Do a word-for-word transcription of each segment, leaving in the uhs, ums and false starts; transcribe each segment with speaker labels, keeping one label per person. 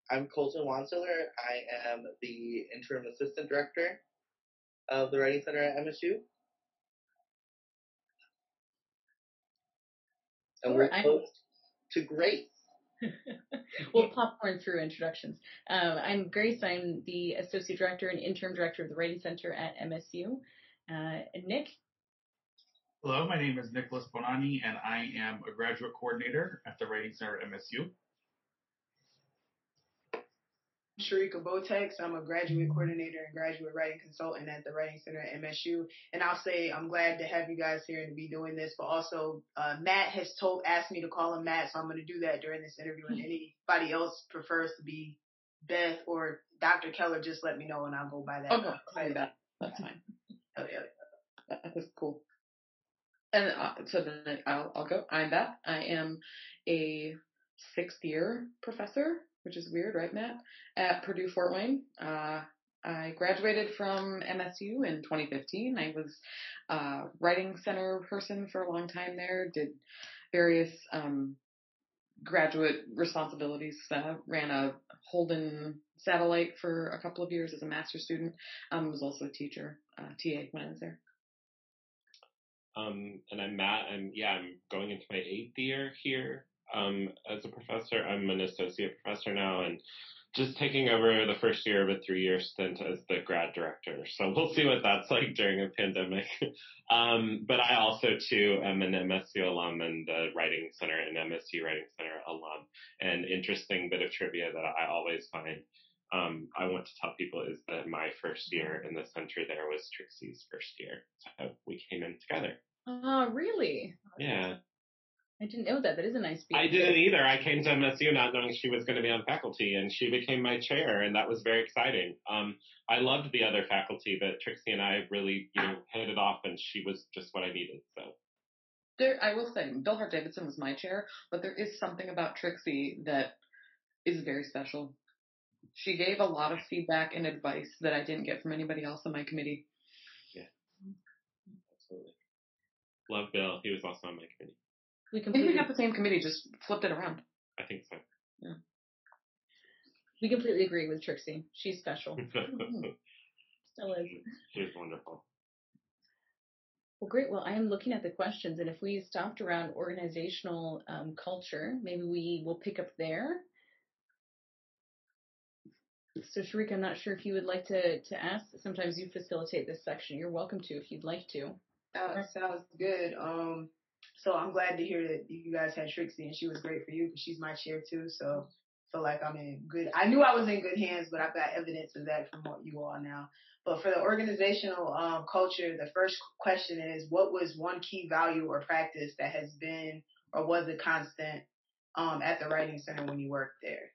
Speaker 1: I'm Colton Wansiller. I am the interim assistant director of the Writing Center at M S U. And
Speaker 2: Sure,
Speaker 1: we're close to Grace.
Speaker 2: We'll popcorn through introductions. Um, I'm Grace. I'm the associate director and interim director of the Writing Center at M S U. Uh, and Nick?
Speaker 3: Hello, my name is Nicholas Bonani, and I am a graduate coordinator at the Writing Center at M S U.
Speaker 4: Sharika Botex. I'm a graduate coordinator and graduate writing consultant at the Writing Center at M S U. And I'll say I'm glad to have you guys here and to be doing this, but also uh, Matt has told asked me to call him Matt, so I'm going to do that during this interview. And anybody else prefers to be Beth or Doctor Keller, just let me know and I'll go by that.
Speaker 5: Oh, no, sorry, Beth. That's fine.
Speaker 4: Oh, yeah.
Speaker 5: That is cool. And uh, so then I'll, I'll go. I'm Beth. I am a sixth year professor, which is weird, right, Matt? At Purdue Fort Wayne. Uh, I graduated from M S U in twenty fifteen. I was a writing center person for a long time there, did various um, graduate responsibilities, uh, ran a Holden satellite for a couple of years as a master's student. Um, was also a teacher, uh, T A when I was there.
Speaker 6: Um, and I'm Matt. I'm yeah, I'm going into my eighth year here um, as a professor. I'm an associate professor now, and just taking over the first year of a three-year stint as the grad director. So we'll see what that's like during a pandemic. um, but I also too am an M S U alum and the Writing Center and M S U Writing Center alum. An interesting bit of trivia that I always find. Um, I want to tell people is that my first year in the center there was Trixie's first year. So we came in together.
Speaker 2: Oh, uh, really?
Speaker 6: Yeah.
Speaker 2: I didn't know that. That is a nice feat.
Speaker 6: I didn't either. I came to M S U not knowing she was going to be on faculty, and she became my chair, and that was very exciting. Um, I loved the other faculty, but Trixie and I really, you know, hit it off, and she was just what I needed. So.
Speaker 5: There, I will say, Bill Hart Davidson was my chair, but there is something about Trixie that is very special. She gave a lot of feedback and advice that I didn't get from anybody else on my committee.
Speaker 6: Yeah, absolutely. Love Bill. He was also on my committee.
Speaker 5: We completely got the same committee, just flipped it around.
Speaker 6: I think so.
Speaker 5: Yeah.
Speaker 2: We completely agree with Trixie. She's special. Still is.
Speaker 6: She's wonderful.
Speaker 2: Well, great. Well, I am looking at the questions, and if we stopped around organizational um, culture, maybe we will pick up there. So, Sharika, I'm not sure if you would like to, to ask. Sometimes you facilitate this section. You're welcome to if you'd like to.
Speaker 4: Uh, sounds good. Um, so I'm glad to hear that you guys had Trixie, and she was great for you because she's my chair too. So I feel like I'm in good. I knew I was in good hands, but I've got evidence of that from what you all now. But for the organizational um, culture, the first question is, what was one key value or practice that has been or was a constant um, at the Writing Center when you worked there?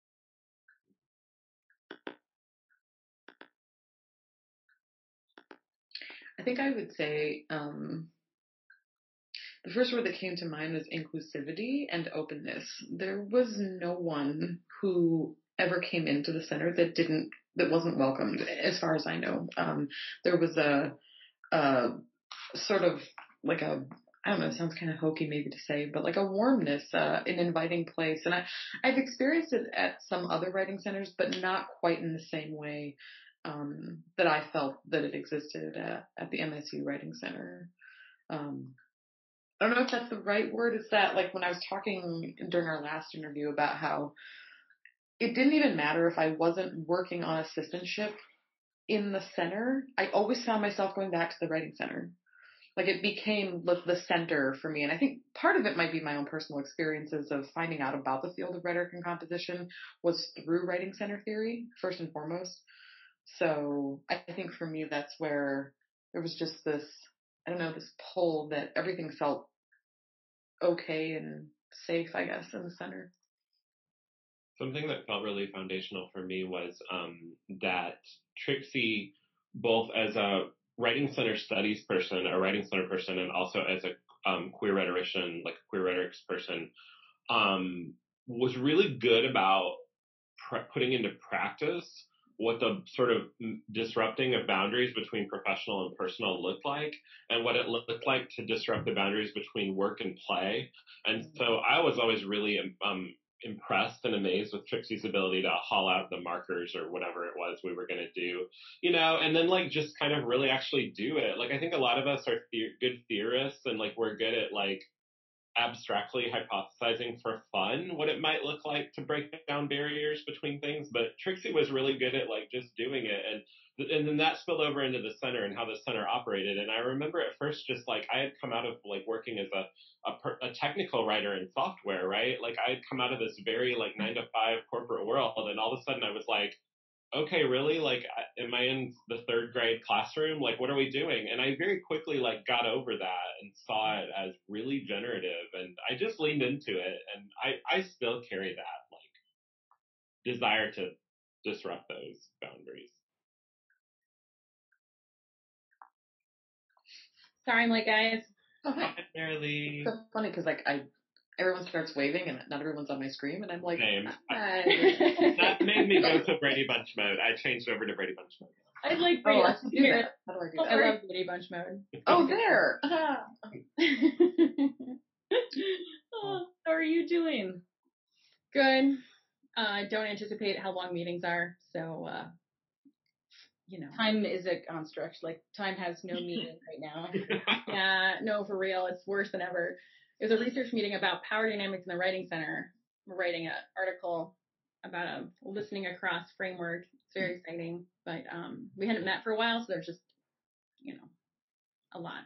Speaker 5: I think I would say um, the first word that came to mind was inclusivity and openness. There was no one who ever came into the center that didn't, that wasn't welcomed, as far as I know. Um, there was a, a sort of like a, I don't know, it sounds kind of hokey maybe to say, but like a warmness, uh, an inviting place. And I, I've experienced it at some other writing centers, but not quite in the same way um, that I felt that it existed at, at the M S U Writing Center. Um, I don't know if that's the right word. It's that, like, when I was talking during our last interview about how it didn't even matter if I wasn't working on assistantship in the center, I always found myself going back to the writing center. Like, it became the, the center for me. And I think part of it might be my own personal experiences of finding out about the field of rhetoric and composition was through writing center theory, first and foremost. So I think for me, that's where there was just this, I don't know, this pull that everything felt okay and safe, I guess, in the center.
Speaker 6: Something that felt really foundational for me was um, that Trixie, both as a writing center studies person, a writing center person, and also as a um, queer rhetorician, like a queer rhetorics person, um, was really good about pr- putting into practice what the sort of disrupting of boundaries between professional and personal looked like, and what it looked like to disrupt the boundaries between work and play. And so I was always really um, impressed and amazed with Trixie's ability to haul out the markers or whatever it was we were going to do, you know, and then like just kind of really actually do it. Like I think a lot of us are the- good theorists and like we're good at like abstractly hypothesizing for fun what it might look like to break down barriers between things, but Trixie was really good at like just doing it, and and then that spilled over into the center and how the center operated. And I remember at first just like I had come out of like working as a a, per, a technical writer in software, right? Like I had come out of this very like nine to five corporate world, and all of a sudden I was like, okay, really? Like, am I in the third grade classroom? Like, what are we doing? And I very quickly, like, got over that and saw it as really generative. And I just leaned into it. And I, I still carry that, like, desire to disrupt those boundaries.
Speaker 2: Sorry, I'm like, guys.
Speaker 5: Oh, hi.
Speaker 6: Hi, Marilee.
Speaker 5: It's so funny because, like, I everyone starts waving and not everyone's on my screen, and I'm like,
Speaker 6: Same.
Speaker 5: hi.
Speaker 6: That made me go to Brady Bunch mode. I changed over to Brady Bunch mode.
Speaker 2: I'd like Brady
Speaker 5: Oh, I
Speaker 2: Bunch
Speaker 5: should do
Speaker 2: here.
Speaker 5: that. How do I do
Speaker 2: I
Speaker 5: that?
Speaker 2: love Brady Bunch mode.
Speaker 5: Oh, there.
Speaker 2: Oh, how are you doing? Good. I uh, don't anticipate how long meetings are, so uh, you know. Time is a construct. Like time has no meaning right now. Yeah, no, for real, it's worse than ever. It was a research meeting about power dynamics in the Writing Center. We're writing an article about a listening across framework. It's very exciting, but um, we hadn't met for a while, so there's just, you know, a lot.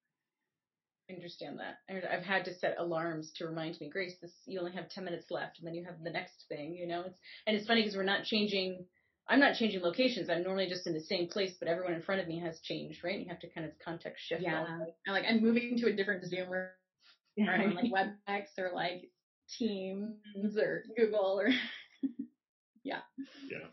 Speaker 2: I understand that. I've had to set alarms to remind me, Grace, this you only have ten minutes left, and then you have the next thing. You know, it's and it's funny because we're not changing. I'm not changing locations. I'm normally just in the same place, but everyone in front of me has changed, right? You have to kind of context shift. Yeah, and like I'm moving to a different Zoom room, yeah. Or on like WebEx or like Teams or Google or yeah,
Speaker 6: Yeah.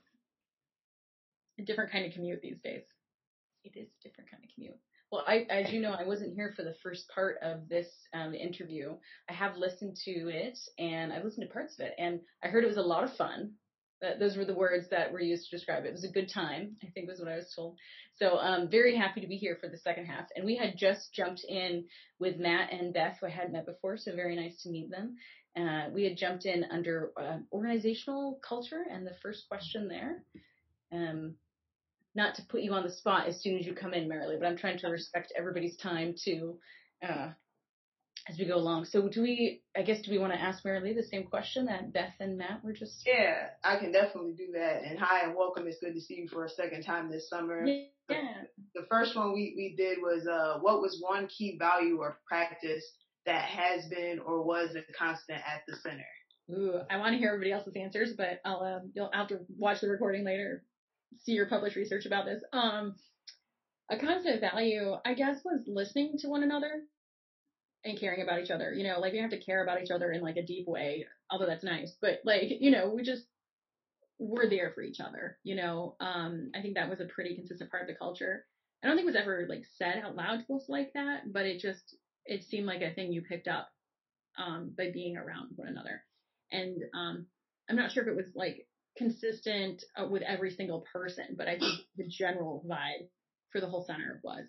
Speaker 2: A different kind of commute these days. It is a different kind of commute. Well, I, as you know, I wasn't here for the first part of this um, interview. I have listened to it, and I've listened to parts of it, and I heard it was a lot of fun. That, those were the words that were used to describe it. It was a good time, I think was what I was told. So I'm um, very happy to be here for the second half. And we had just jumped in with Matt and Beth, who I hadn't met before, so very nice to meet them. Uh, we had jumped in under uh, organizational culture, and the first question there. Um, Not to put you on the spot as soon as you come in, Marilee, but I'm trying to respect everybody's time too, uh, as we go along. So do we, I guess, do we want to ask Marilee the same question that Beth and Matt were just?
Speaker 4: Yeah, I can definitely do that. And hi and welcome. It's good to see you for a second time this summer.
Speaker 2: Yeah. yeah.
Speaker 4: The, the first one we, we did was, uh, what was one key value or practice that has been or was a constant at the center?
Speaker 2: Ooh, I want to hear everybody else's answers, but I'll, um, you'll have to watch the recording later, see your published research about this. Um, a constant value, I guess, was listening to one another and caring about each other. You know, like we have to care about each other in like a deep way, although that's nice. But like, you know, we just we're there for each other. You know, um, I think that was a pretty consistent part of the culture. I don't think it was ever like said out loud to us like that, but it just it seemed like a thing you picked up um, by being around one another. And um, I'm not sure if it was like consistent uh, with every single person, but I think the general vibe for the whole center was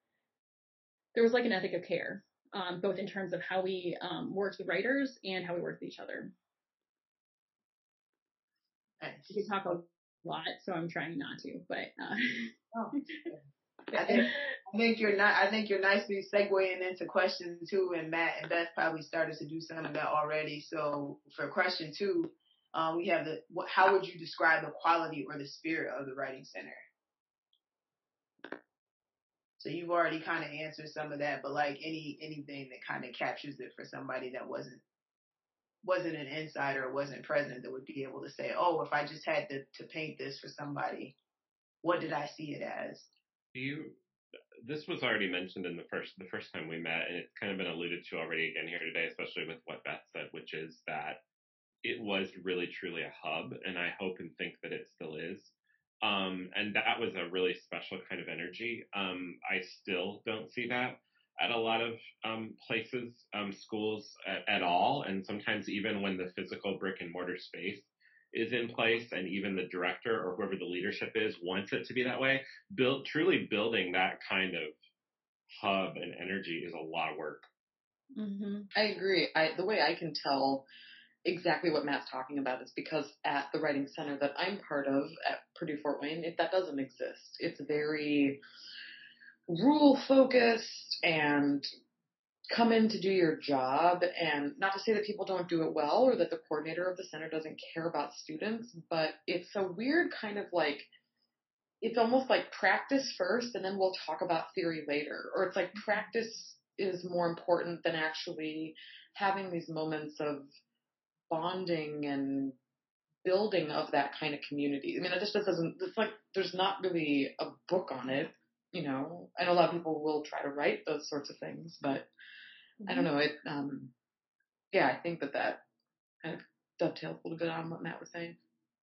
Speaker 2: there was like an ethic of care, um, both in terms of how we um, worked with writers and how we worked with each other.
Speaker 4: Nice.
Speaker 2: We talk a lot, so I'm trying not to, but uh,
Speaker 4: oh, I think I think you're not. I think you're nicely segueing into question two, and Matt and Beth probably started to do some of that already. So for question two, um, we have the. How would you describe the quality or the spirit of the Writing Center? So you've already kind of answered some of that, but like any anything that kind of captures it for somebody that wasn't wasn't an insider or wasn't present, that would be able to say, oh, if I just had to, to paint this for somebody, what did I see it as?
Speaker 6: Do you? This was already mentioned in the first the first time we met, and it's kind of been alluded to already again here today, especially with what Beth said, which is that it was really truly a hub, and I hope and think that it still is. Um, and that was a really special kind of energy. Um, I still don't see that at a lot of um, places, um, schools at, at all, and sometimes even when the physical brick and mortar space is in place, and even the director or whoever the leadership is wants it to be that way. Build truly building that kind of hub and energy is a lot of work.
Speaker 5: Mm-hmm. I agree. I, the way I can tell exactly what Matt's talking about is because at the Writing Center that I'm part of at Purdue Fort Wayne, it, that doesn't exist. It's very rule focused and come in to do your job, and not to say that people don't do it well or that the coordinator of the center doesn't care about students, but it's a weird kind of like, it's almost like practice first and then we'll talk about theory later, or it's like practice is more important than actually having these moments of bonding and building of that kind of community. I mean, it just doesn't, it's like there's not really a book on it, you know. I know a lot of people will try to write those sorts of things, but I don't know. It, um, yeah, I think that that kind of dovetails a little bit on what Matt was saying.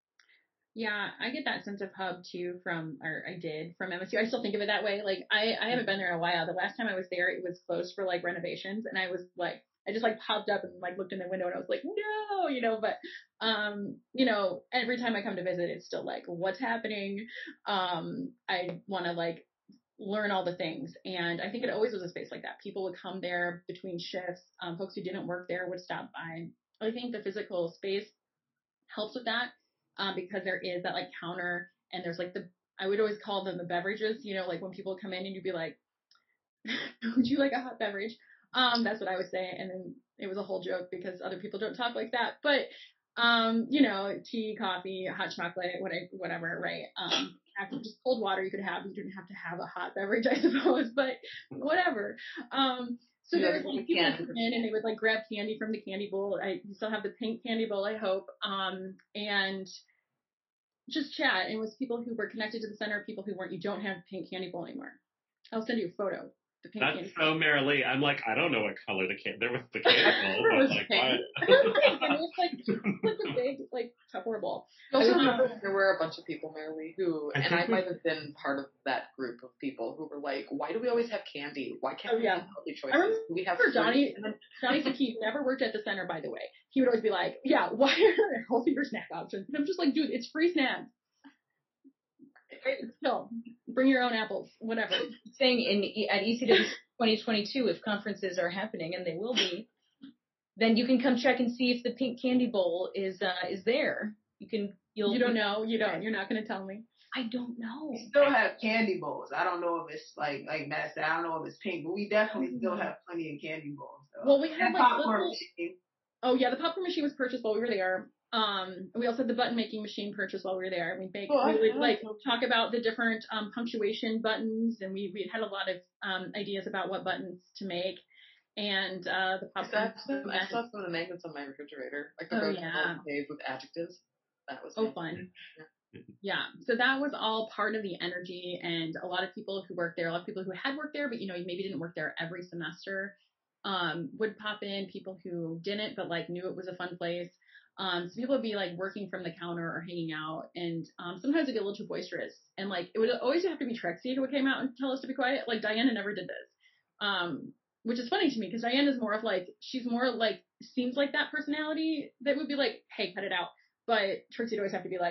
Speaker 2: Yeah, I get that sense of hub too from, or I did from M S U. I still think of it that way. Like I, I haven't been there in a while. The last time I was there, it was closed for like renovations, and I was like, I just like popped up and like looked in the window, and I was like, no, you know. But, um, you know, every time I come to visit, it's still like, what's happening? Um, I want to like learn all the things, and I think it always was a space like that. People would come there between shifts. Um, folks who didn't work there would stop by. I think the physical space helps with that, um, because there is that like counter, and there's like the, I would always call them the beverages, you know, like when people come in and you'd be like, would you like a hot beverage? Um, that's what I would say. And then it was a whole joke because other people don't talk like that. But, um, you know, tea, coffee, hot chocolate, whatever, whatever, right? Um, after just cold water you could have. You didn't have to have a hot beverage, I suppose, but whatever. Um, so
Speaker 5: Yeah,
Speaker 2: there's like people would come in and they would like grab candy from the candy bowl. I you still have the pink candy bowl, I hope. Um, and just chat. And it was people who were connected to the center, people who weren't. You don't have pink candy bowl anymore. I'll send you a photo. The pink
Speaker 6: That's
Speaker 2: candy
Speaker 6: so
Speaker 2: bowl.
Speaker 6: Marilee. I'm like, I don't know what color the can. There was the candle,
Speaker 2: It
Speaker 6: but
Speaker 2: was
Speaker 6: like,
Speaker 2: pink.
Speaker 6: what?
Speaker 2: It was pink, and it was like like a big like Tupperware bowl.
Speaker 5: I also
Speaker 2: Um,
Speaker 5: remember there were a bunch of people, Marilee, who,
Speaker 3: I
Speaker 5: and
Speaker 3: think
Speaker 5: I
Speaker 3: we-
Speaker 5: might have been part of that group of people who were like, why do we always have candy? Why can't
Speaker 2: Oh,
Speaker 5: we
Speaker 2: yeah.
Speaker 5: have healthy
Speaker 2: I
Speaker 5: choices?
Speaker 2: remember
Speaker 5: Do we have
Speaker 2: Johnny.
Speaker 5: fruit?
Speaker 2: Johnny Saki never worked at the center, by the way. He would always be like, "Yeah, why are there healthier snack options?" And I'm just like, "Dude, it's free snacks. It's chill. Bring your own apples, whatever."
Speaker 7: Saying in at E C W twenty twenty-two, if conferences are happening, and they will be, then you can come check and see if the pink candy bowl is uh, is there. You can. You'll.
Speaker 2: You don't know. You don't. You're not going to tell me.
Speaker 7: I don't know.
Speaker 4: We still have candy bowls. I don't know if it's like like Matt said. I don't know if it's pink, but we definitely still have plenty of candy bowls. So.
Speaker 2: Well, we had
Speaker 4: and
Speaker 2: like
Speaker 4: popcorn
Speaker 2: little.
Speaker 4: machine.
Speaker 2: Oh yeah, the popcorn machine was purchased while we were there. Um, we also had the button making machine purchased while we were there. We make
Speaker 5: Oh,
Speaker 2: we would
Speaker 5: I-
Speaker 2: like talk about the different um, punctuation buttons, and we we had a lot of um, ideas about what buttons to make. And uh, the
Speaker 5: I still,
Speaker 2: popcorn.
Speaker 5: have some, I still have some of the magnets on my refrigerator, like the
Speaker 2: Oh,
Speaker 5: rose
Speaker 2: yeah.
Speaker 5: page with adjectives. That was
Speaker 2: Oh,
Speaker 5: nice.
Speaker 2: fun. Yeah. So that was all part of the energy, and a lot of people who worked there, a lot of people who had worked there, but you know, maybe didn't work there every semester, um, would pop in. People who didn't, but like knew it was a fun place. Um, so people would be like working from the counter or hanging out, and um, sometimes it'd get a little too boisterous. And like it would always have to be Trixie who would came out and tell us to be quiet. Like Diana never did this, um, which is funny to me because Diana is more of like she's more like seems like that personality that would be like, hey, cut it out. But Trixie would always have to be like.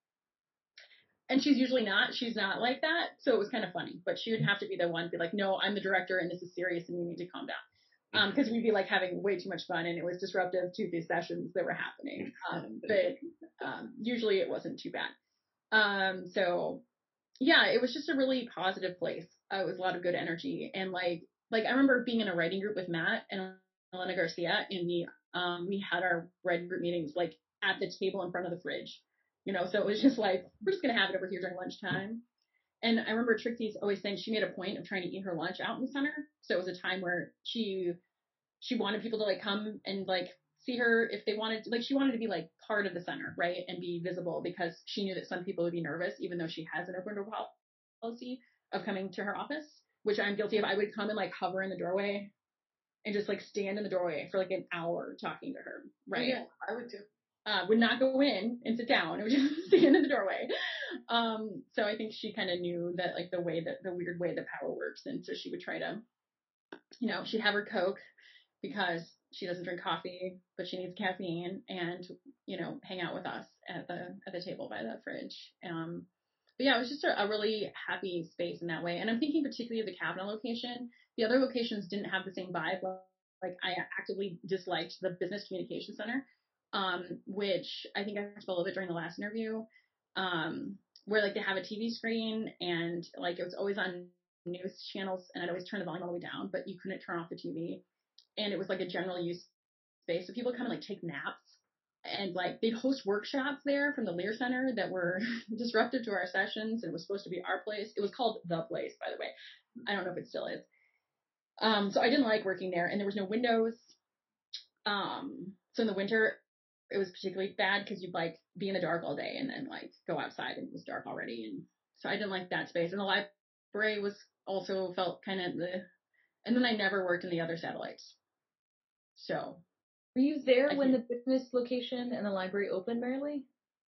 Speaker 2: And she's usually not. She's not like that. So it was kind of funny. But she would have to be the one to be like, no, I'm the director and this is serious and you need to calm down. Um, because we'd be like having way too much fun and it was disruptive to the sessions that were happening. Um, but um, usually it wasn't too bad. Um, so yeah, it was just a really positive place. Uh, it was a lot of good energy. And like, like I remember being in a writing group with Matt and Elena Garcia, and we, um, we had our writing group meetings like at the table in front of the fridge, you know, so it was just like, we're just going to have it over here during lunchtime. And I remember Trixie's always saying she made a point of trying to eat her lunch out in the center. So it was a time where she, she wanted people to like come and like see her if they wanted to, like she wanted to be like part of the center, right, and be visible because she knew that some people would be nervous even though she has an open door policy of coming to her office, which I'm guilty of. I would come and like hover in the doorway and just like stand in the doorway for like an hour talking to her, right?
Speaker 5: Yeah, I would too.
Speaker 2: Uh, would not go in and sit down. It would just stand in the doorway. Um, so I think she kind of knew that like the way that the weird way the power works, and so she would try to, you know, she'd have her Coke because she doesn't drink coffee, but she needs caffeine, and you know, hang out with us at the at the table by the fridge. Um, but yeah, it was just a, a really happy space in that way. And I'm thinking particularly of the Kavanaugh location. The other locations didn't have the same vibe. Like I actively disliked the Business Communication Center. um, which I think I talked about a little bit during the last interview, um, where like they have a T V screen and like it was always on news channels and I'd always turn the volume all the way down, but you couldn't turn off the T V. And it was like a general use space. So people come and like take naps and like they'd host workshops there from the Lear Center that were disruptive to our sessions and it was supposed to be our place. It was called The Place, by the way. I don't know if it still is. Um, so I didn't like working there and there was no windows. Um, so in the winter, it was particularly bad because you'd like be in the dark all day and then like go outside and it was dark already. And so I didn't like that space. And the library was also felt kind of the, and then I never worked in the other satellites. So.
Speaker 7: Were you there when the business location and the library opened, Marilee?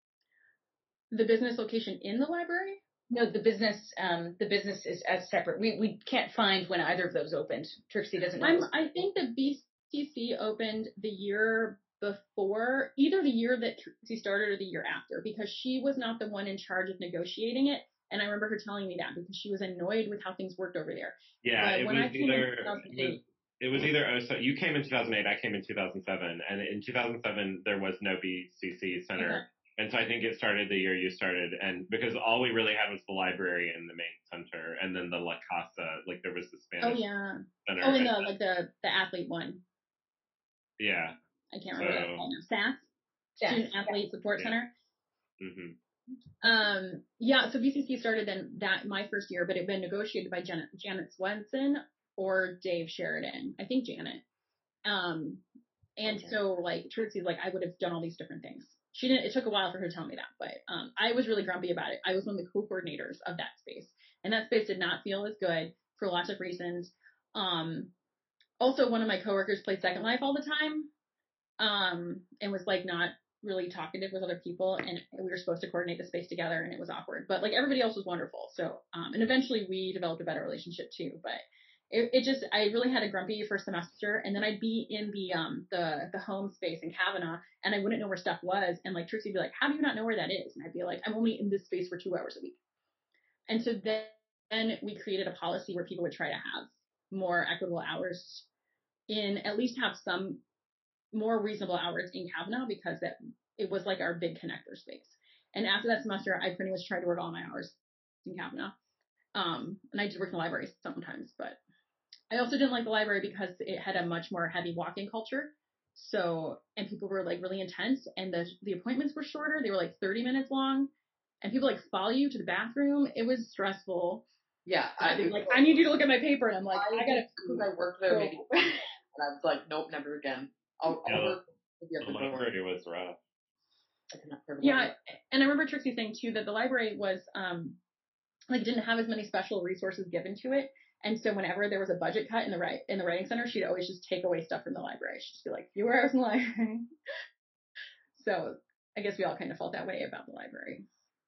Speaker 2: The business location in the library?
Speaker 7: No, the business, um, the business is as separate. We we can't find when either of those opened. Trixie doesn't know.
Speaker 2: I'm, I think the B C C opened the year before, either the year that Trixie started or the year after, because she was not the one in charge of negotiating it. And I remember her telling me that because she was annoyed with how things worked over there.
Speaker 6: Yeah,
Speaker 2: but
Speaker 6: it
Speaker 2: when
Speaker 6: was
Speaker 2: I came
Speaker 6: either,
Speaker 2: in two thousand eight,
Speaker 6: it was, it was either, oh, so you came in two thousand eight, I came in two thousand seven, and in two thousand seven there was no B C C Center.
Speaker 2: okay.
Speaker 6: And so I think it started the year you started, and because all we really had was the library and the main center, and then the La Casa, like there was the Spanish
Speaker 2: Oh yeah.
Speaker 6: center.
Speaker 2: Oh, and the like the the athlete one.
Speaker 6: Yeah.
Speaker 2: I can't remember
Speaker 6: so,
Speaker 2: what that's called now. S A S,
Speaker 7: S A S.
Speaker 2: Student Athlete Support
Speaker 6: yeah.
Speaker 2: Center.
Speaker 6: Mm-hmm.
Speaker 2: Um, yeah, so B C C started then that my first year, but it had been negotiated by Janet, Janet Swenson or Dave Sheridan. I think Janet. Um, and
Speaker 6: Okay.
Speaker 2: so like Trixie's like, I would have done all these different things. She didn't, it took a while for her to tell me that, but, um, I was really grumpy about it. I was one of the co-coordinators of that space and that space did not feel as good for lots of reasons. Um, also one of my coworkers played Second Life all the time. Um, and was like not really talkative with other people and we were supposed to coordinate the space together and it was awkward, but like everybody else was wonderful. So, um, and eventually we developed a better relationship too, but it, it just, I really had a grumpy first semester and then I'd be in the, um, the, the home space in Kavanaugh and I wouldn't know where stuff was. And like Trixie would be like, how do you not know where that is? And I'd be like, I'm only in this space for two hours a week. And so then, then we created a policy where people would try to have more equitable hours in at least have some more reasonable hours in Kavanaugh because that it was like our big connector space. And after that semester, I pretty much tried to work all my hours in Kavanaugh. Um, and I did work in the library sometimes, but I also didn't like the library because it had a much more heavy walk-in culture. So, and people were like really intense and the, the appointments were shorter. They were like thirty minutes long and people like follow you to the bathroom. It was stressful.
Speaker 5: Yeah.
Speaker 2: I'd be like, I need you to look at my paper. And I'm like, I, I gotta.
Speaker 5: Because I worked there maybe once and I was like, nope, never again. I'll,
Speaker 6: Yeah,
Speaker 5: I'll work maybe at
Speaker 6: the
Speaker 5: the door.
Speaker 6: library was rough.
Speaker 5: I cannot remember.
Speaker 2: Yeah, and I remember Trixie saying too that the library was um like didn't have as many special resources given to it, and so whenever there was a budget cut in the right in the writing center, she'd always just take away stuff from the library. She'd just be like, fewer hours in the library. So I guess we all kind of felt that way about the library.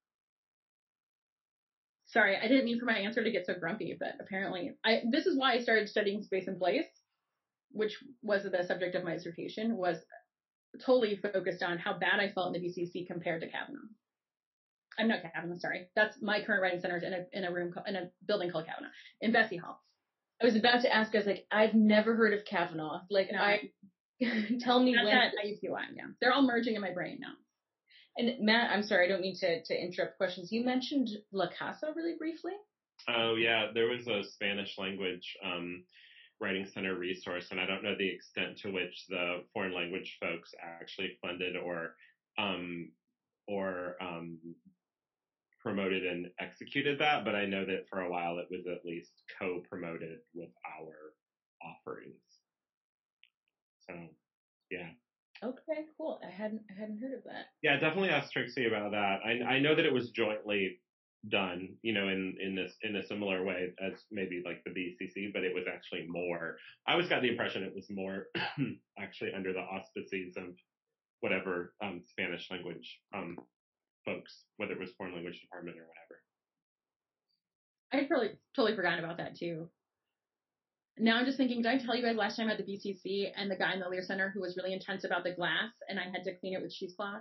Speaker 2: Sorry, I didn't mean for my answer to get so grumpy, but apparently I this is why I started studying space and place, which was the subject of my dissertation, was totally focused on how bad I felt in the B C C compared to Kavanaugh. I'm not Kavanaugh, sorry. That's my current writing center is in a in a room in a building called Kavanaugh in Bessie Hall.
Speaker 7: I was about to ask. I was like, I've never heard of Kavanaugh. Like,
Speaker 2: No,
Speaker 7: I tell me
Speaker 2: that's
Speaker 7: when.
Speaker 2: at I U P U I, yeah. They're all merging in my brain now.
Speaker 7: And Matt, I'm sorry, I don't mean to to interrupt questions. You mentioned La Casa really briefly.
Speaker 6: Oh yeah, there was a Spanish language um, writing center resource, and I don't know the extent to which the foreign language folks actually funded or um, or um, promoted and executed that, but I know that for a while it was at least co-promoted with our offerings. So, yeah.
Speaker 7: Okay, cool. I hadn't I hadn't heard of that.
Speaker 6: Yeah, definitely ask Trixie about that. I I know that it was jointly done, you know, in in this in a similar way as maybe like the B C C, but it was actually more. I always got the impression it was more actually under the auspices of whatever um, Spanish language um, folks, whether it was foreign language department or whatever.
Speaker 2: I'd probably totally forgotten about that too. Now I'm just thinking, did I tell you guys last time at the B C C and the guy in the Lear Center who was really intense about the glass and I had to clean it with cheesecloth?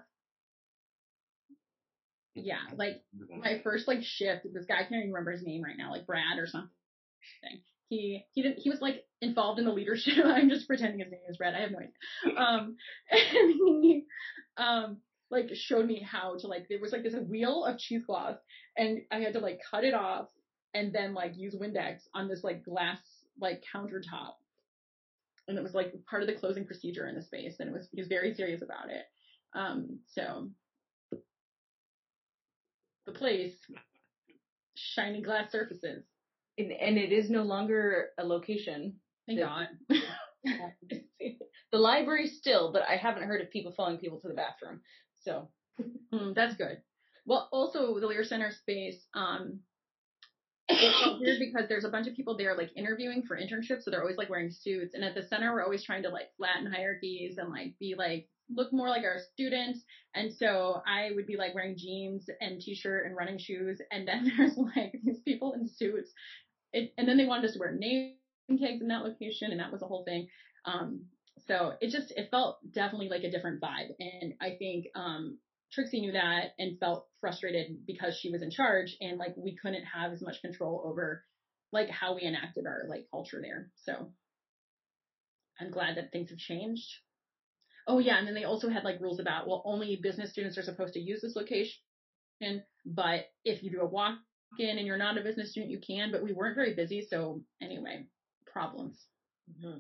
Speaker 2: Yeah, like my first like shift, this guy, I can't even remember his name right now, like Brad or something. He he didn't he was like involved in the leadership. I'm just pretending his name is Brad. I have no idea. Um, and he um like showed me how to like there was like this wheel of cheesecloth, and I had to like cut it off and then like use Windex on this like glass like countertop, and it was like part of the closing procedure in the space, and it was he was very serious about it. Um, so the place, shiny glass surfaces.
Speaker 7: And, and it is no longer a location.
Speaker 2: Thank
Speaker 7: The-
Speaker 2: God.
Speaker 7: The library still, but I haven't heard of people following people to the bathroom. So
Speaker 2: Mm, that's good. Well, also the Lear Center space, um, it's so weird because there's a bunch of people there like interviewing for internships, so they're always like wearing suits. And at the center, we're always trying to like flatten hierarchies and like be like look more like our students. And so I would be like wearing jeans and t-shirt and running shoes, and then there's like these people in suits. It, and then they wanted us to wear name tags in that location, and that was a whole thing. Um, so it just it felt definitely like a different vibe, and I think um, Trixie knew that and felt frustrated because she was in charge, and like we couldn't have as much control over like how we enacted our like culture there. So I'm glad that things have changed. Oh yeah, and then they also had like rules about well only business students are supposed to use this location, but if you do a walk in and you're not a business student, you can. But we weren't very busy, so anyway, problems.
Speaker 7: mm-hmm.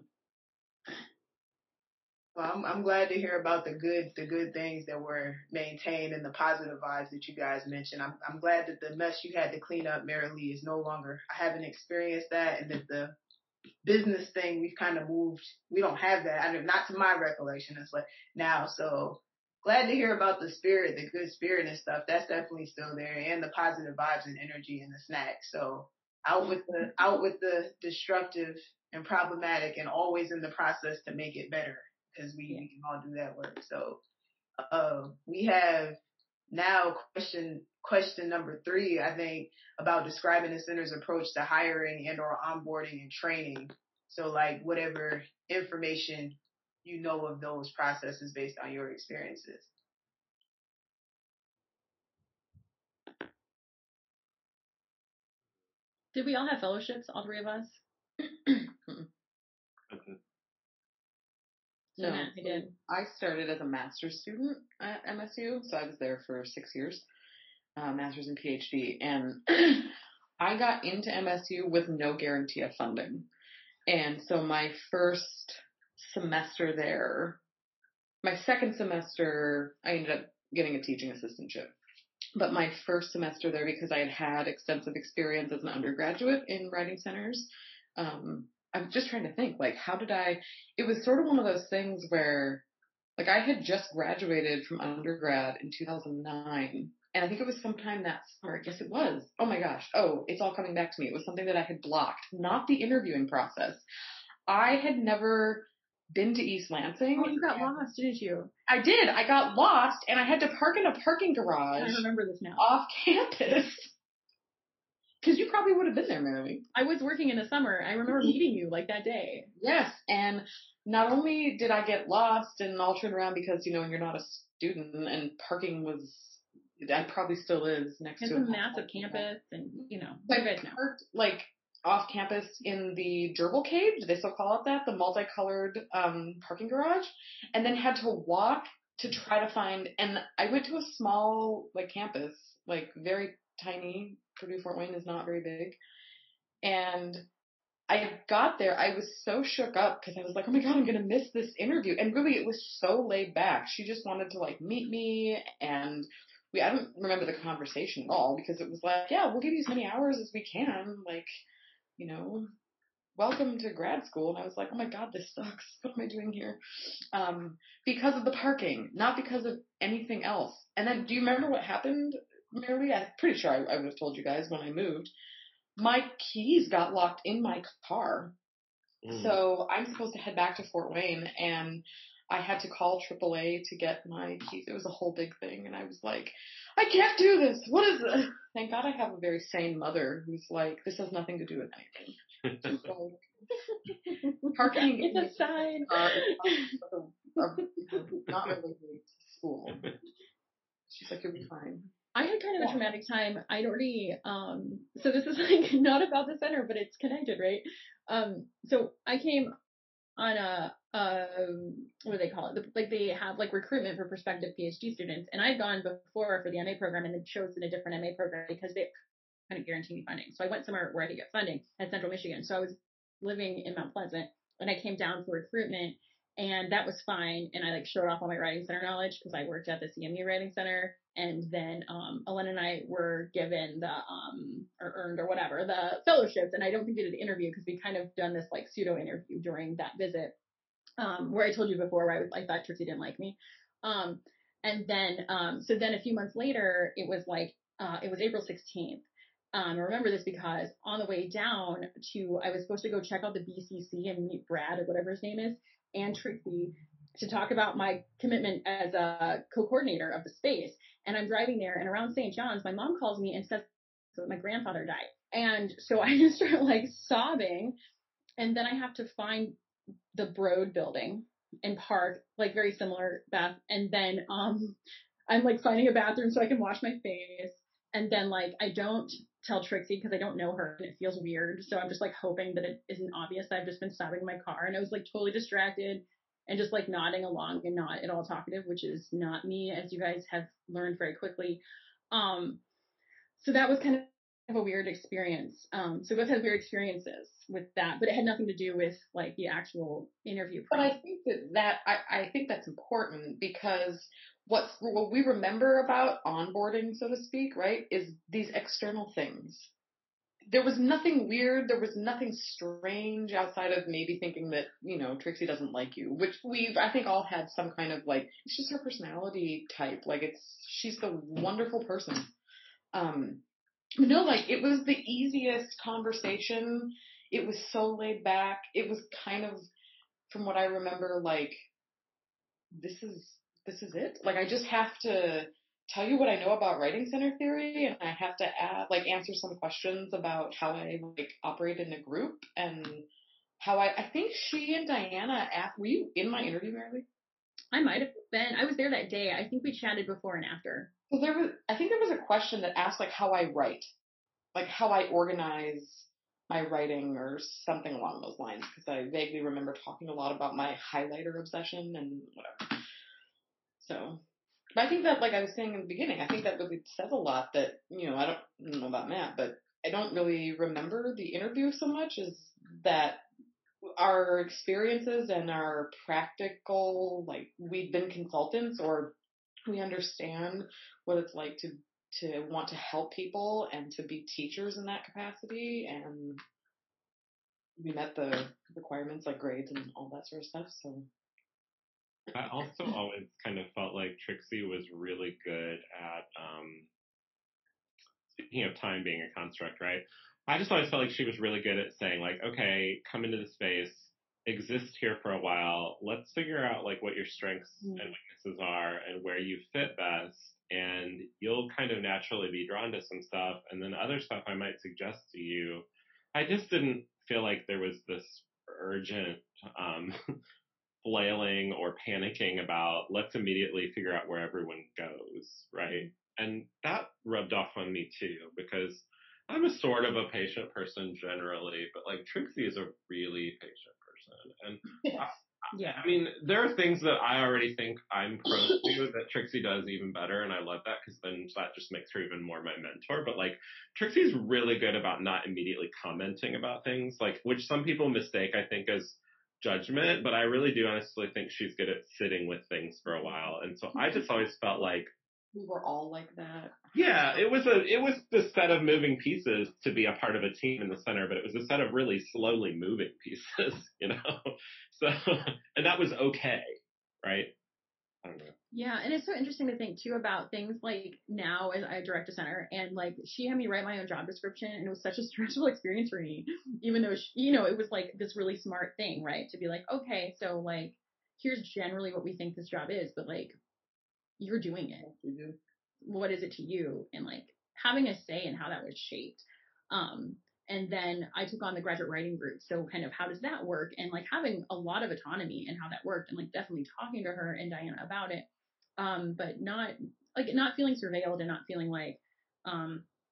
Speaker 4: Well, I'm I'm glad to hear about the good the good things that were maintained and the positive vibes that you guys mentioned. I'm I'm glad that the mess you had to clean up, Mary Lee, is no longer. I haven't experienced that, and that the business thing we've kind of moved. We don't have that. I don't, not to my recollection. It's like now. So glad to hear about the spirit, the good spirit and stuff. That's definitely still there, and the positive vibes and energy and the snacks. So out with the out with the destructive and problematic, and always in the process to make it better, because we,
Speaker 2: Yeah.
Speaker 4: we can all do that work. So uh, we have now question question number three, I think, about describing the center's approach to hiring and or onboarding and training. So like whatever information you know of those processes based on your experiences.
Speaker 2: Did we all have fellowships, all three of us? So
Speaker 5: No,
Speaker 2: Matt, I did.
Speaker 5: I started as a master's student at M S U, so I was there for six years, uh, master's and PhD, and I got into M S U with no guarantee of funding. And so my first semester there, my second semester, I ended up getting a teaching assistantship. But my first semester there, because I had had extensive experience as an undergraduate in writing centers, um, I'm just trying to think, like, how did I, it was sort of one of those things where, like, I had just graduated from undergrad in two thousand nine, and I think it was sometime that summer. I guess it was. Oh my gosh. Oh, it's all coming back to me. It was something that I had blocked, not the interviewing process. I had never been to East Lansing.
Speaker 2: Oh, you got lost, didn't you?
Speaker 5: I did. I got lost, and I had to park in a parking garage
Speaker 2: I remember this now.
Speaker 5: off campus. Because you probably would have been there, Mary.
Speaker 2: I was working in the summer. I remember meeting you like that day.
Speaker 5: Yes, and not only did I get lost and all turned around because, you know, you're not a student, and parking was, I probably still is next
Speaker 2: It's
Speaker 5: to
Speaker 2: a massive campus, and you know,
Speaker 5: But
Speaker 2: you guys know.
Speaker 5: parked, like, off campus in the gerbil cage, do they still call it that? The multicolored um, parking garage, and then had to walk to try to find. And I went to a small like campus, like very tiny. Purdue Fort Wayne is not very big, and I got there. I was so shook up because I was like, oh my God, I'm going to miss this interview. And really, it was so laid back. She just wanted to like meet me, and we, I don't remember the conversation at all because it was like, yeah, we'll give you as many hours as we can. Like, you know, welcome to grad school. And I was like, oh my God, this sucks. What am I doing here? Um, because of the parking, not because of anything else. And then do you remember what happened, Mary Lee? I'm pretty sure I, I would have told you guys when I moved. My keys got locked in my car. Mm. So I'm supposed to head back to Fort Wayne, and I had to call triple A to get my keys. It was a whole big thing, and I was like, I can't do this. What is this? Thank God I have a very sane mother who's like, this has nothing to do with anything. Like, parking
Speaker 2: it's a sign.
Speaker 5: Car is not related to school. She's like, you'll be fine.
Speaker 2: I had kind of yeah. a traumatic time. I'd already, um, so this is like not about the center, but it's connected, right? Um, so I came on a, uh, what do they call it? The, like they have like recruitment for prospective PhD students. And I'd gone before for the M A program and had chosen a different M A program because they couldn't guarantee me funding. So I went somewhere where I could get funding at Central Michigan. So I was living in Mount Pleasant and I came down for recruitment and that was fine. And I like showed off all my writing center knowledge because I worked at the C M U writing center. And then, um, Elena and I were given the, um, or earned or whatever, the fellowships. And I don't think we did the interview because we kind of done this like pseudo interview during that visit. Um, where I told you before, where I was, I thought Trixie didn't like me. Um, and then, um, so then a few months later, it was like, uh, it was April sixteenth. Um, I remember this because on the way down to, I was supposed to go check out the B C C and meet Brad or whatever his name is, and Trixie to talk about my commitment as a co-coordinator of the space. And I'm driving there, and around Saint John's, my mom calls me and says that my grandfather died. And so I just start like sobbing, and then I have to find the Broad building and park, like very similar, Beth. And then um I'm like finding a bathroom so I can wash my face. And then like I don't tell Trixie because I don't know her and it feels weird. So I'm just like hoping that it isn't obvious that I've just been sobbing in my car. And I was like totally distracted and just like nodding along and not at all talkative, which is not me, as you guys have learned very quickly. Um so that was kind of a weird experience. Um, so both had weird experiences with that, but it had nothing to do with like the actual interview process.
Speaker 5: But I think that, that I, I think that's important because what's what we remember about onboarding, so to speak, right, is these external things. There was nothing weird. There was nothing strange outside of maybe thinking that, you know, Trixie doesn't like you, which we've, I think, all had some kind of like, it's just her personality type. Like it's, she's the wonderful person. Um, no, like it was the easiest conversation. It was so laid back. It was kind of, from what I remember, like, this is, this is it. Like I just have to tell you what I know about writing center theory, and I have to add, like, answer some questions about how I like operate in a group and how I. I think she and Diana asked. Were you in my interview, Mary?
Speaker 2: I might have been. I was there that day. I think we chatted before and after.
Speaker 5: So there was. I think there was a question that asked like how I write, like how I organize my writing or something along those lines, because I vaguely remember talking a lot about my highlighter obsession and whatever. So. But I think that, like I was saying in the beginning, I think that really says a lot that, you know, I don't, I don't know about Matt, but I don't really remember the interview so much as that our experiences and our practical, like we've been consultants or we understand what it's like to, to want to help people and to be teachers in that capacity. And we met the requirements like grades and all that sort of stuff. So.
Speaker 6: I also always kind of felt like Trixie was really good at, um, speaking of time being a construct, right? I just always felt like she was really good at saying like, okay, come into the space, exist here for a while. Let's figure out like what your strengths mm. and weaknesses are and where you fit best. And you'll kind of naturally be drawn to some stuff. And then other stuff I might suggest to you. I just didn't feel like there was this urgent, um, flailing or panicking about let's immediately figure out where everyone goes, right? And that rubbed off on me too, because I'm a sort of a patient person generally, but like Trixie is a really patient person. And
Speaker 2: yes. I,
Speaker 6: yeah, I mean, there are things that I already think I'm prone to that Trixie does even better. And I love that because then that just makes her even more my mentor. But like Trixie's really good about not immediately commenting about things, like, which some people mistake, I think, as judgment, but I really do honestly think she's good at sitting with things for a while. And so I just always felt like
Speaker 5: we were all like that.
Speaker 6: Yeah, it was a it was a set of moving pieces to be a part of a team in the center, but it was a set of really slowly moving pieces, you know. So, and that was okay, right? I don't know.
Speaker 2: Yeah, and it's so interesting to think too about things like now as I direct a center, and like she had me write my own job description, and it was such a stressful experience for me, even though she, you know, it was like this really smart thing, right? To be like, okay, so like here's generally what we think this job is, but like you're doing it.
Speaker 5: Mm-hmm.
Speaker 2: What is it to you? And like having a say in how that was shaped. Um, and then I took on the graduate writing group. So kind of how does that work? And like having a lot of autonomy in how that worked, and like definitely talking to her and Diana about it. Um, but not like not feeling surveilled and not feeling like, um,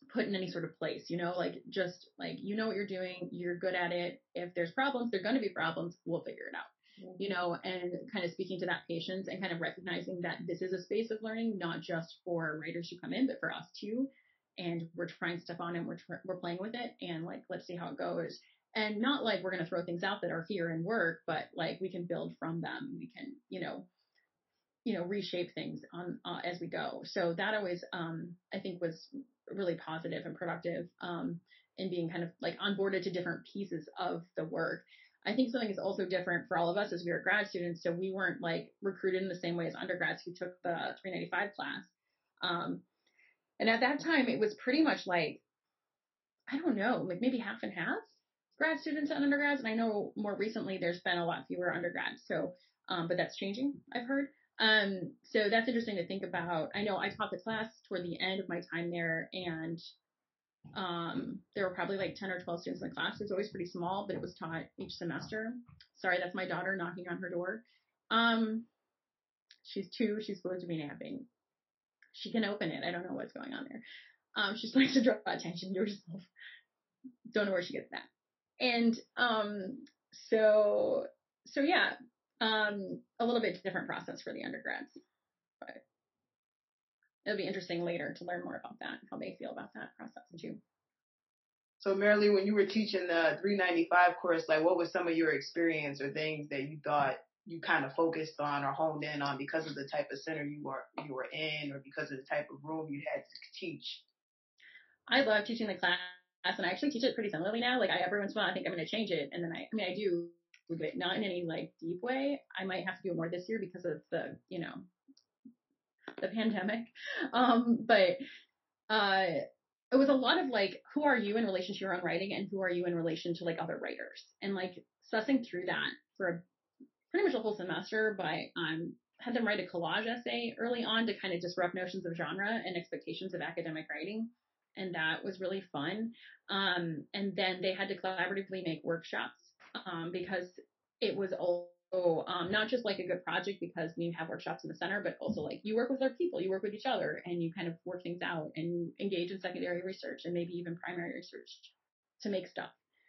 Speaker 2: put in any sort of place, you know, like just like, you know what you're doing, you're good at it. If there's problems, they're going to be problems. We'll figure it out, mm-hmm. you know, and kind of speaking to that patience and kind of recognizing that this is a space of learning, not just for writers who come in, but for us too. And we're trying stuff on and we're, tr- we're playing with it and like, let's see how it goes. And not like we're going to throw things out that are here and work, but like we can build from them. We can, you know, you know, reshape things on uh, as we go. So that always, um, I think was really positive and productive, um, in being kind of like onboarded to different pieces of the work. I think something is also different for all of us as we were grad students. So we weren't like recruited in the same way as undergrads who took the three ninety-five class. Um, and at that time it was pretty much like, I don't know, like maybe half and half grad students and undergrads. And I know more recently there's been a lot fewer undergrads. So, um, but that's changing, I've heard. Um, so that's interesting to think about. I know I taught the class toward the end of my time there, and um, there were probably like ten or twelve students in the class. It was always pretty small, but it was taught each semester. Sorry, that's my daughter knocking on her door. Um, she's two. She's supposed to be napping. She can open it. I don't know what's going on there. Um, she's likes to draw attention to herself. Don't know where she gets that. And um, so, so yeah, um, a little bit different process for the undergrads. But it'll be interesting later to learn more about that, how they feel about that process too.
Speaker 4: So Marilee, when you were teaching the three ninety-five course, like what was some of your experience or things that you thought you kind of focused on or honed in on because of the type of center you were you were in or because of the type of room you had to teach?
Speaker 2: I love teaching the class, and I actually teach it pretty similarly now. Like I every once in a while I think I'm going to change it, and then I, I mean I do, but not in any like deep way. I might have to do more this year because of the, you know, the pandemic. Um, but uh, it was a lot of like, who are you in relation to your own writing, and who are you in relation to like other writers, and like sussing through that for a, pretty much a whole semester. But um, had them write a collage essay early on to kind of disrupt notions of genre and expectations of academic writing. And that was really fun. Um, and then they had to collaboratively make workshops, um, because it was also um, not just like a good project because we have workshops in the center, but also like you work with other people, you work with each other, and you kind of work things out and engage in secondary research and maybe even primary research to make stuff.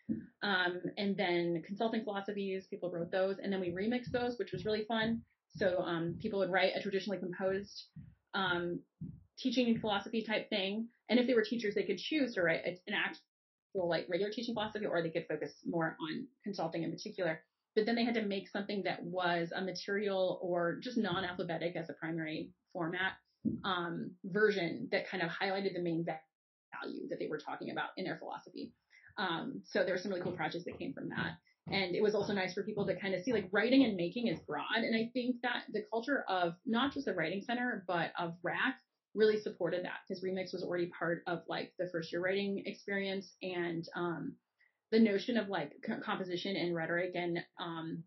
Speaker 2: Um, and then consulting philosophies, people wrote those, and then we remixed those, which was really fun. So um, people would write a traditionally composed um, teaching philosophy type thing, and if they were teachers, they could choose to write an actual like regular teaching philosophy, or they could focus more on consulting in particular. But then they had to make something that was a material or just non-alphabetic as a primary format um, version that kind of highlighted the main value that they were talking about in their philosophy. Um, so there were some really cool projects that came from that. And it was also nice for people to kind of see like writing and making is broad. And I think that the culture of not just the Writing Center, but of R A C really supported that, because Remix was already part of like the first year writing experience, and um, the notion of like co- composition and rhetoric and um,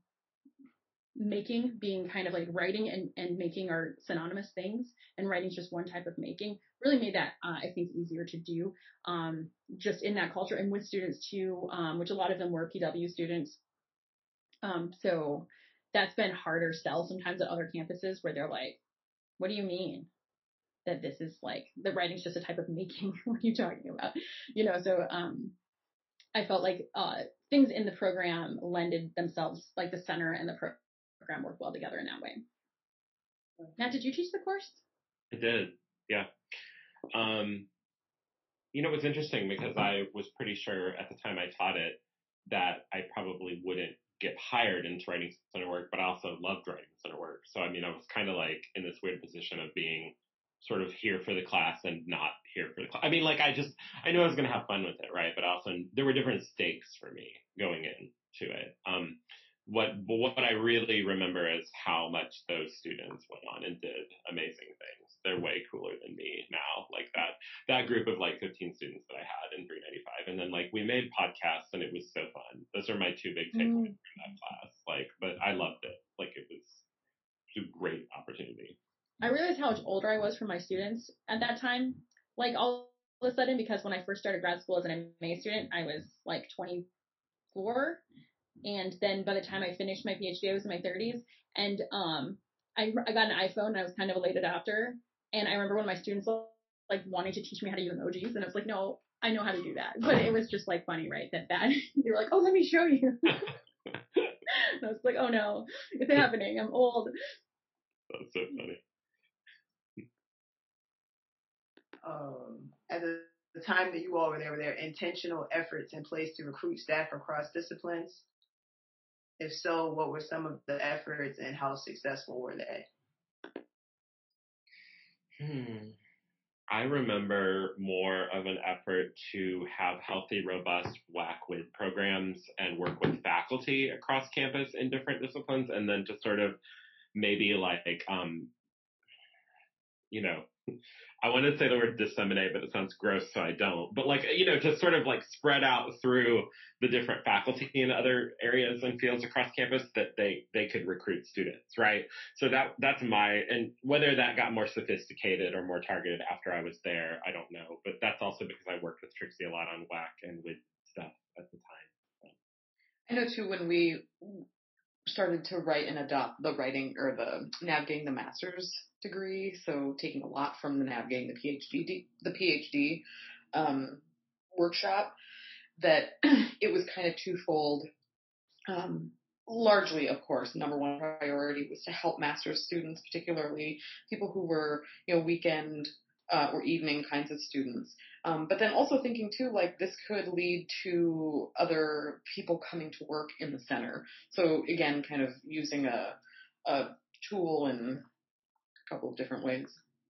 Speaker 2: making being kind of like writing and, and making are synonymous things, and writing is just one type of making, really made that uh, I think easier to do, um, just in that culture and with students too, um, which a lot of them were P W students. Um, so that's been harder sell sometimes at other campuses where they're like, what do you mean that this is like, that writing's just a type of making? What are you talking about? You know, so um, I felt like uh, things in the program lended themselves, like the center and the pro- program work well together in that way. Matt, did you teach the course?
Speaker 6: I did, yeah. Um, you know, it was interesting because I was pretty sure at the time I taught it that I probably wouldn't get hired into writing center work, but I also loved writing center work. So, I mean, I was kind of like in this weird position of being sort of here for the class and not here for the class. I mean, like I just, I knew I was going to have fun with it, right? But also there were different stakes for me going into it. Um, what, but what I really remember is how much those students went on and did amazing things. They're way cooler than me now. Like that, that group of like fifteen students that I had in three ninety-five. And then like we made podcasts and it was so fun. Those are my two big takeaways mm. from that class. Like, but I loved it. Like it was, it was a great opportunity.
Speaker 2: I realized how much older I was for my students at that time. Like all of a sudden, because when I first started grad school as an M A student, I was like twenty-four. And then by the time I finished my PhD, I was in my thirties. And um, I, I got an iPhone and I was kind of a late adopter. And I remember when my students like wanting to teach me how to use emojis, and I was like, no, I know how to do that. But it was just like funny, right? That that they were like, oh, let me show you. And I was like, oh no, it's happening. I'm old.
Speaker 6: That's so funny.
Speaker 4: Um, at the, the time that you all were there, were there intentional efforts in place to recruit staff across disciplines? If so, what were some of the efforts and how successful were they?
Speaker 6: Hmm. I remember more of an effort to have healthy, robust W A C W I D programs and work with faculty across campus in different disciplines, and then to sort of maybe like, um, you know, I want to say the word disseminate, but it sounds gross, so I don't. But like, you know, to sort of like spread out through the different faculty in other areas and fields across campus that they, they could recruit students, right? So that that's my, and whether that got more sophisticated or more targeted after I was there, I don't know. But that's also because I worked with Trixie a lot on W A C and with stuff at the time. So.
Speaker 5: I know too, when we started to write and adopt the writing or the navigating the master's degree, so taking a lot from the navigating the PhD the PhD um, workshop, that it was kind of twofold. Um, largely, of course, number one priority was to help master's students, particularly people who were, you know, weekend uh, or evening kinds of students. Um, but then also thinking too, like this could lead to other people coming to work in the center. So again, kind of using a, a tool in a couple of different ways.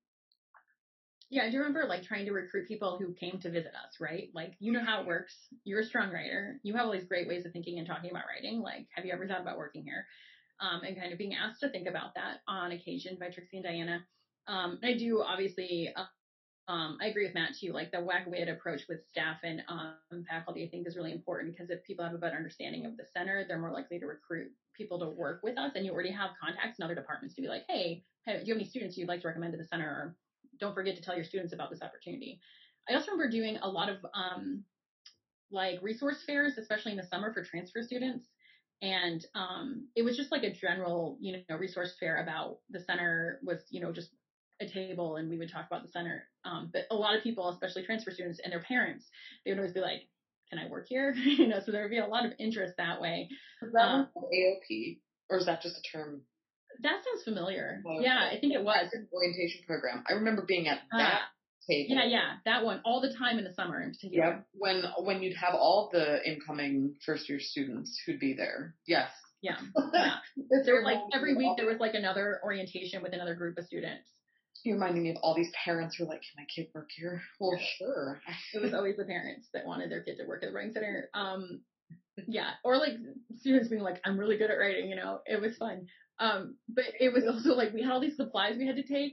Speaker 2: Yeah, I do remember like trying to recruit people who came to visit us, right? Like, you know how it works. You're a strong writer. You have all these great ways of thinking and talking about writing. Like, have you ever thought about working here? Um, and kind of being asked to think about that on occasion by Trixie and Diana. Um, I do obviously, um, I agree with Matt too. Like the W A C W I D approach with staff and um, faculty, I think is really important because if people have a better understanding of the center, they're more likely to recruit people to work with us. And you already have contacts in other departments to be like, hey, hey, do you have any students you'd like to recommend to the center? Or don't forget to tell your students about this opportunity. I also remember doing a lot of um, like resource fairs, especially in the summer for transfer students. And um, it was just like a general, you know, resource fair about the center was, you know, just a table and we would talk about the center. Um, but a lot of people, especially transfer students and their parents, they would always be like, can I work here? You know, so there would be a lot of interest that way.
Speaker 5: Is that
Speaker 2: Um,
Speaker 5: one called A O P, or is that just a term?
Speaker 2: that sounds familiar.
Speaker 5: Uh,
Speaker 2: Yeah, I think it was.
Speaker 5: Orientation program. I remember being at that
Speaker 2: Uh,
Speaker 5: table.
Speaker 2: Yeah, yeah, that one all the time in the summer in particular.
Speaker 5: Yep. When when you'd have all the incoming first year students who'd be there. Yes.
Speaker 2: Yeah, yeah. There were like every week there was like another orientation with another group of students.
Speaker 5: You're reminding me of all these parents who are like, "Can my kid work here?" Well, sure.
Speaker 2: It was always the parents that wanted their kid to work at the writing center. Um, yeah, or like students being like, "I'm really good at writing," you know. It was fun. Um, but it was also like we had all these supplies we had to take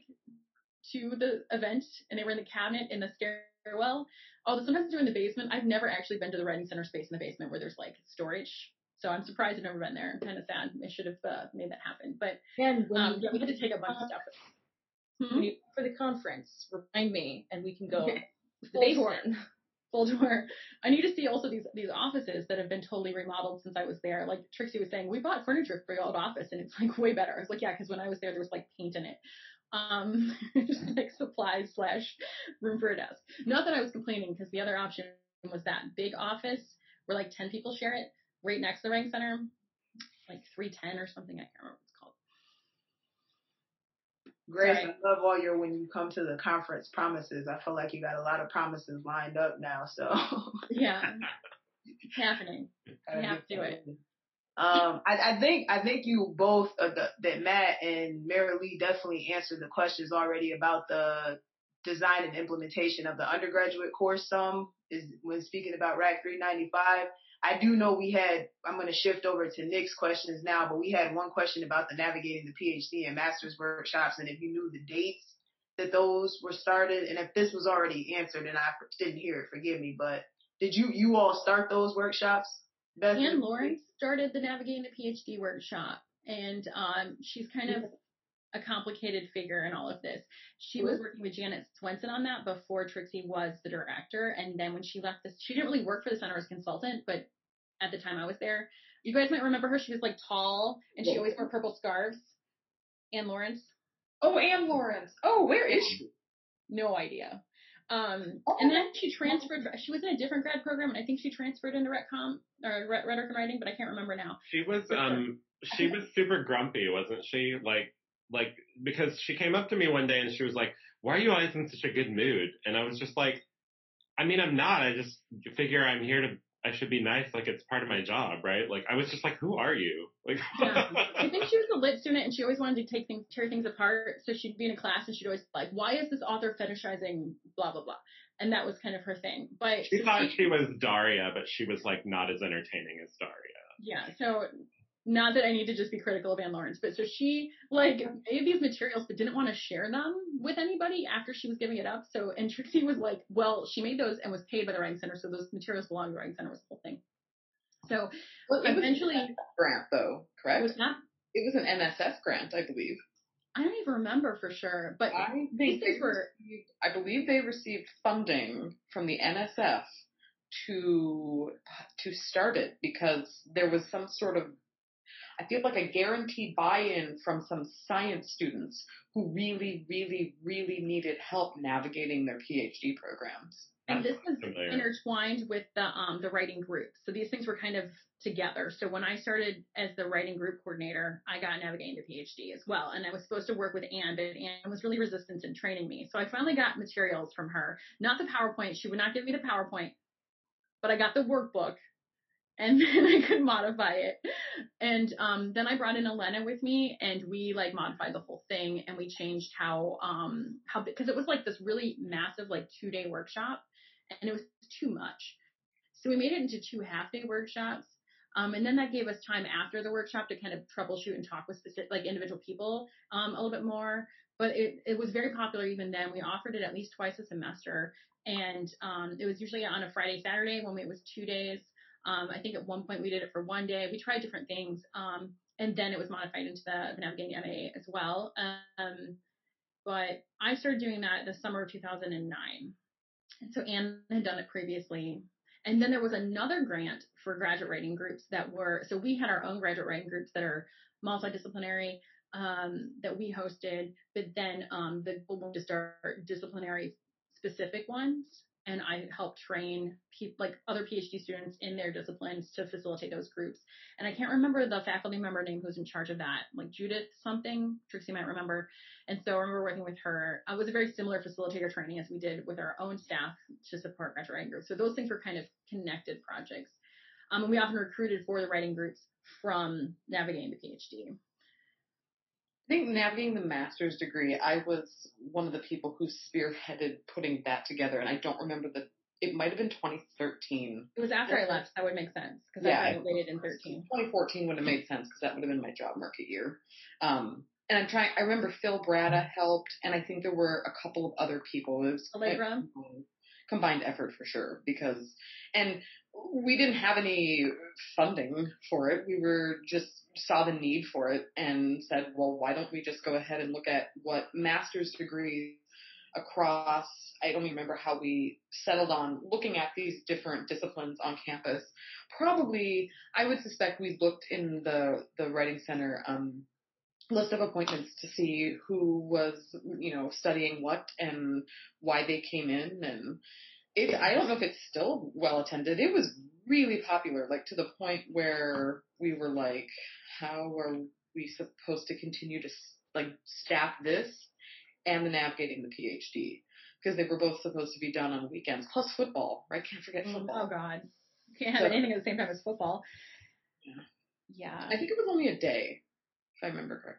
Speaker 2: to the event, and they were in the cabinet in the stairwell. Although sometimes they're in the basement. I've never actually been to the writing center space in the basement where there's like storage. So I'm surprised I've never been there. I'm kind of sad. I should have uh, made that happen. But
Speaker 7: And when
Speaker 2: um,
Speaker 7: you
Speaker 2: yeah, we had to take a bunch of stuff. Hmm?
Speaker 7: when you for the conference, remind me, and we can go to the
Speaker 2: Full tour.
Speaker 7: basement.
Speaker 2: Full tour. I need to see also these these offices that have been totally remodeled since I was there. Like Trixie was saying, we bought furniture for your old office, and it's like way better. I was like, yeah, because when I was there, there was like paint in it. Um, just like supplies slash room for a desk. Not that I was complaining, because the other option was that big office where like ten people share it, right next to the Writing Center, like three ten or something. I can't remember what it's called.
Speaker 4: Grace,
Speaker 2: Sorry.
Speaker 4: I love all your when you come to the conference promises. I feel like you got a lot of promises lined up now, so
Speaker 2: Yeah, it's happening. We have to do it.
Speaker 4: Um, I, I think I think you both uh, the, that Matt and Mary Lee definitely answered the questions already about the design and implementation of the undergraduate course. Some is when speaking about R A C three ninety-five. I do know we had. I'm going to shift over to Nick's questions now, but we had one question about the navigating the PhD and master's workshops, and if you knew the dates that those were started, and if this was already answered and I didn't hear it, forgive me. But did you you all start those workshops? Beth
Speaker 2: Anne Lawrence started the Navigating the PhD workshop, and um, she's kind of a complicated figure in all of this. She was working with Janet Swenson on that before Trixie was the director, and then when she left this, she didn't really work for the center as a consultant, but at the time I was there, you guys might remember her. She was like tall, and she always wore purple scarves. Anne Lawrence.
Speaker 5: Oh, Anne Lawrence. Oh, where is she?
Speaker 2: No idea. Um, and then she transferred, she was in a different grad program, and I think she transferred into Rhet Comm, or Rhetoric and Writing, but I can't remember now.
Speaker 6: She was, um, she was super grumpy, wasn't she? Like, like, because she came up to me one day and she was like, why are you always in such a good mood? And I was just like, I mean, I'm not. I just figure I'm here to, I should be nice. Like, it's part of my job, right? Like, I was just like, who are you? Like,
Speaker 2: yeah. I think she was a lit student, and she always wanted to take things, tear things apart. So she'd be in a class, and she'd always be like, why is this author fetishizing blah, blah, blah. And that was kind of her thing. But
Speaker 6: she
Speaker 2: so
Speaker 6: thought
Speaker 2: she,
Speaker 6: she was Daria, but she was like not as entertaining as Daria.
Speaker 2: Yeah. So not that I need to just be critical of Anne Lawrence, but so she like made these materials but didn't want to share them with anybody after she was giving it up. So, and Trixie was like, well, she made those and was paid by the Writing Center, so those materials belong to the Writing Center, was the whole thing. So
Speaker 5: well, it
Speaker 2: eventually,
Speaker 5: was an M S S grant though, correct?
Speaker 2: was that?
Speaker 5: It was an M S S grant, I believe.
Speaker 2: I don't even remember for sure, but
Speaker 5: I think
Speaker 2: these
Speaker 5: they
Speaker 2: things were.
Speaker 5: received, I believe they received funding from the N S F to to start it because there was some sort of, I feel like a guaranteed buy-in from some science students who really, really, really needed help navigating their PhD programs.
Speaker 2: And this was
Speaker 6: familiar.
Speaker 2: intertwined with the um, the writing group. So these things were kind of together. So when I started as the writing group coordinator, I got navigating the PhD as well. And I was supposed to work with Anne, but Anne was really resistant in training me. So I finally got materials from her. Not the PowerPoint. She would not give me the PowerPoint, but I got the workbook. And then I could modify it. And um, then I brought in Elena with me, and we like modified the whole thing, and we changed how um how because it was like this really massive like two day workshop, and it was too much. So we made it into two half day workshops. Um, and then that gave us time after the workshop to kind of troubleshoot and talk with specific, like individual people um, a little bit more. But it, it was very popular even then. We offered it at least twice a semester. And um, it was usually on a Friday, Saturday when we, it was two days. Um, I think at one point we did it for one day. We tried different things. Um, and then it was modified into the, the Navigating M A as well. Um, but I started doing that the summer of two thousand nine. And so Anne had done it previously. And then there was another grant for graduate writing groups that were, so we had our own graduate writing groups that are multidisciplinary, um, that we hosted, but then um, the goal was to start disciplinary specific ones. And I helped train pe- like other PhD students in their disciplines to facilitate those groups. And I can't remember the faculty member name who's in charge of that, like Judith something, Trixie might remember. And so I remember working with her. It was a very similar facilitator training as we did with our own staff to support graduate writing groups. So those things were kind of connected projects. Um, and we often recruited for the writing groups from navigating the PhD.
Speaker 5: I think navigating the master's degree, I was one of the people who spearheaded putting that together, and I don't remember the, it might have been twenty thirteen.
Speaker 2: It was after I left, that would make sense, because
Speaker 5: Yeah,
Speaker 2: I graduated in thirteen.
Speaker 5: twenty fourteen would have made sense, because that would have been my job market year. Um, and I'm trying, I remember Phil Bratta helped, and I think there were a couple of other people. It was
Speaker 2: Allegra.
Speaker 5: combined, combined effort for sure, because, and we didn't have any funding for it. We were just saw the need for it and said, well, why don't we just go ahead and look at what master's degrees across, I don't even remember how we settled on looking at these different disciplines on campus. Probably, I would suspect we looked in the, the Writing Center um, list of appointments to see who was, you know, studying what and why they came in. And it, I don't know if it's still well attended. It was really popular, like to the point where we were like, how are we supposed to continue to like staff this and the navigating the PhD? Because they were both supposed to be done on weekends, plus football, right? Can't forget football.
Speaker 2: Oh God, you can't have
Speaker 5: So,
Speaker 2: anything at the same time as football.
Speaker 5: Yeah.
Speaker 2: Yeah.
Speaker 5: I think it was only a day, if I remember correctly.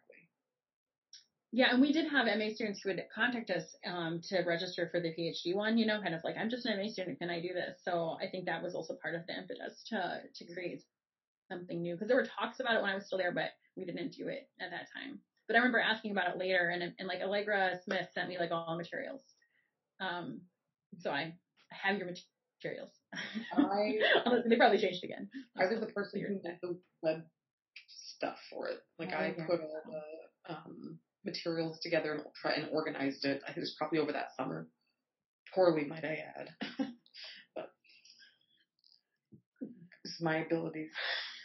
Speaker 2: Yeah, and we did have M A students who would contact us um, to register for the PhD one, you know, kind of like, I'm just an M A student, can I do this? So I think that was also part of the impetus to to create something new, because there were talks about it when I was still there, but we didn't do it at that time. But I remember asking about it later, and and like Allegra Smith sent me like all the materials. Um, so I have your materials.
Speaker 5: I
Speaker 2: Honestly, they probably changed again.
Speaker 5: I was the person who did the web stuff for it. Like
Speaker 2: Oh,
Speaker 5: I
Speaker 2: yeah.
Speaker 5: put all the um, materials together and try and organized it. I think it was probably over that summer. Poorly, might I add. But this is my abilities.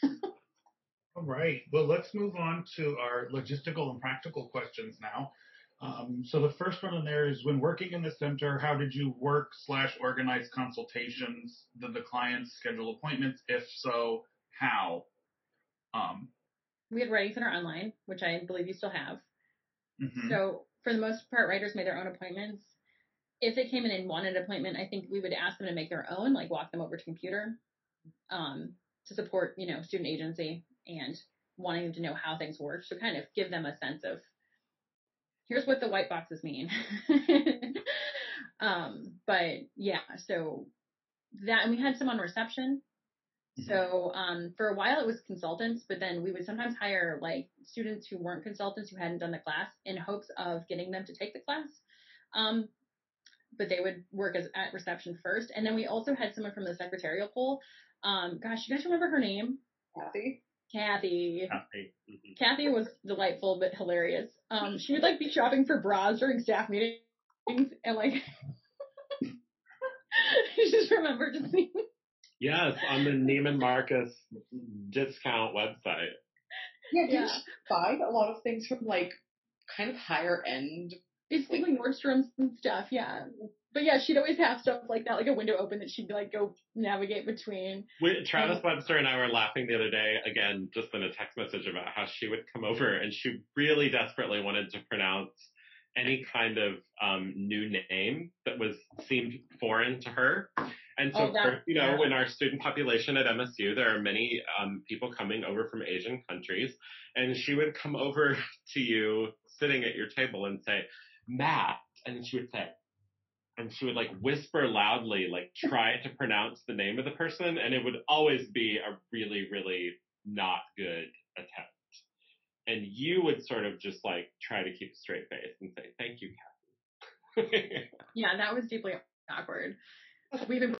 Speaker 3: All right. Well, let's move on to our logistical and practical questions now. Um, so the first one in there is, when working in the center, how did you work slash organize consultations? Did the clients schedule appointments? If so, how? Um,
Speaker 2: We had Writing Center Online, which I believe you still have.
Speaker 3: mhm.
Speaker 2: So for the most part, writers made their own appointments. If they came in and wanted an appointment, I think we would ask them to make their own, like walk them over to computer, um, to support, you know, student agency and wanting them to know how things work. So kind of give them a sense of, here's what the white boxes mean. um, but yeah, so that, and we had some on reception. So um, for a while it was consultants, but then we would sometimes hire like students who weren't consultants, who hadn't done the class, in hopes of getting them to take the class. Um, but they would work as at reception first. And then we also had someone from the secretarial pool. Um, gosh, you guys remember her name?
Speaker 5: Kathy?
Speaker 2: Kathy.
Speaker 6: Kathy. Mhm.
Speaker 2: Kathy was delightful but hilarious. Um, she would like be shopping for bras during staff meetings and like I just remember just being
Speaker 6: Yes, on the Neiman Marcus discount website.
Speaker 5: Yeah, didn't
Speaker 2: yeah.
Speaker 5: she buy a lot of things from like kind of higher end?
Speaker 2: It's like Nordstrom's and stuff, yeah. But yeah, she'd always have stuff like that, like a window open that she'd like go navigate between.
Speaker 6: We, Travis
Speaker 2: And
Speaker 6: Webster and I were laughing the other day, again, just in a text message, about how she would come over and she really desperately wanted to pronounce any kind of um, new name that was seemed foreign to her. And so,
Speaker 2: all
Speaker 6: of
Speaker 2: that,
Speaker 6: course, you know, in our student population at M S U, there are many um, people coming over from Asian countries, and she would come over to you sitting at your table and say, Matt, and she would say, and she would like whisper loudly, like try to pronounce the name of the person, and it would always be a really, really not good attempt. And you would sort of just like try to keep a straight face and say, thank you, Kathy.
Speaker 2: yeah, that was deeply awkward. We even